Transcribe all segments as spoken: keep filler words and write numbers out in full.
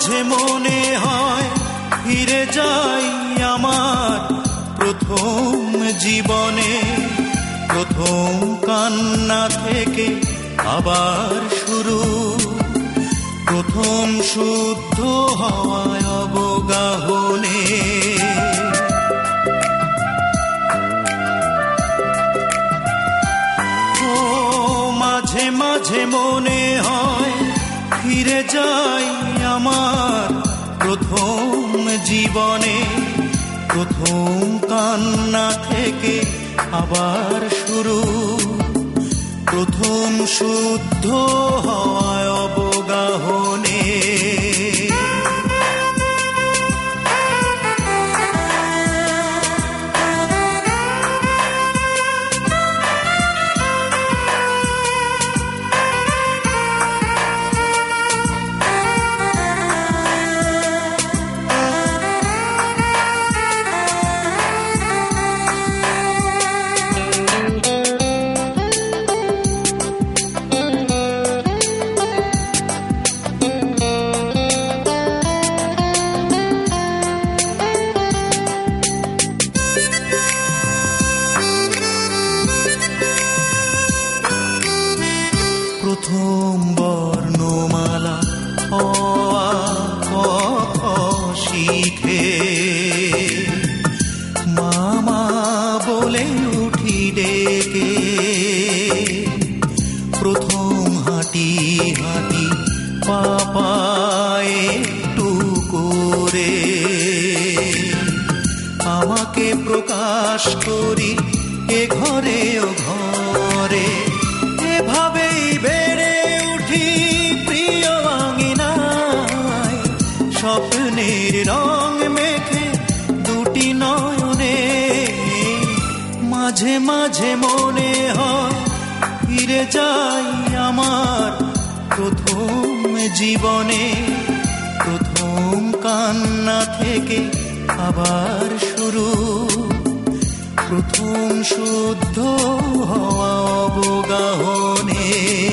মাঝে মনে হয় ফিরে যাই আমার প্রথম জীবনে, প্রথম কান্না থেকে আবার শুরু, প্রথম শুদ্ধ হওয়ায় অবগাহনে। ও মাঝে মাঝে মনে হয় ফিরে যাই আমার প্রথম জীবনে, প্রথম কান্না থেকে আবার শুরু, প্রথম শুদ্ধ হয় অবগাহনে। প্রথম বর্ণমালা অ আ ক খ শিখে মামা বলে উঠি ডেকে, প্রথম হাঁটি হাঁটি পা পায়ে একটু করে আমাকে প্রকাশ করি এ ঘরে ও ঘরে, এভাবেই বেড়ে উঠি প্রিয় আঙিনায়, স্বপ্নের রং মেখে দুটি নয়নে। মাঝে মাঝে মনে হয় ফিরে যাই আমার প্রথম জীবনে, প্রথম কান্না থেকে আবার শুরু, প্রথম শুদ্ধ হওয়া অবগাহনে।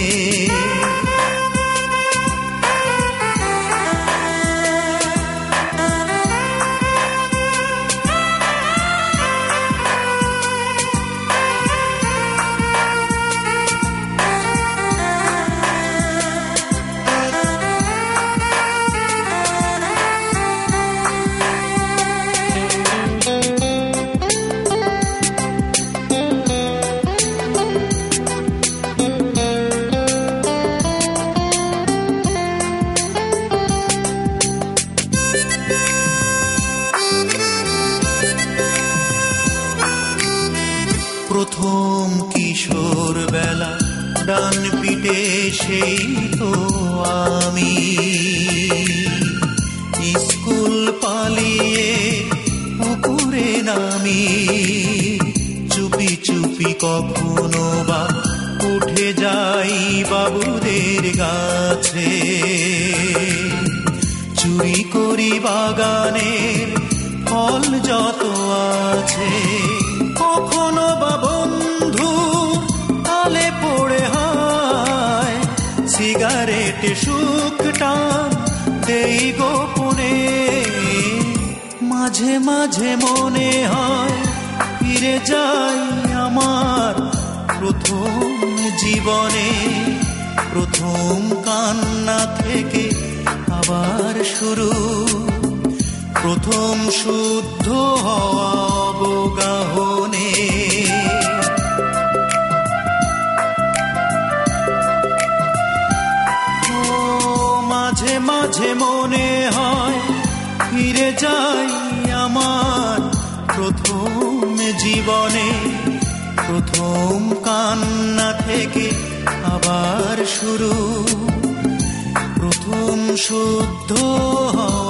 প্রথম কিশোর বেলা ডান পিঠে সেই তো আমি, স্কুল পালিয়ে পুকুরে নামি, চুপি চুপি কখনো বা উঠে যাই বাবুদের গাছে, চুরি করি বাগানের ফল যত আছে, কখনো বা বন্ধু তালে পড়ে হয় সিগারেট সুখটা দেই গোপনে। মাঝে মাঝে মনে হয় ফিরে যাই আমার প্রথম জীবনে, প্রথম কান্না থেকে আবার শুরু, প্রথম শুদ্ধ হওয়া অবগাহনে। ও মাঝে মাঝে মনে হয় ফিরে যাই আমার প্রথম জীবনে, প্রথম কান্না থেকে আবার শুরু, প্রথম শুদ্ধ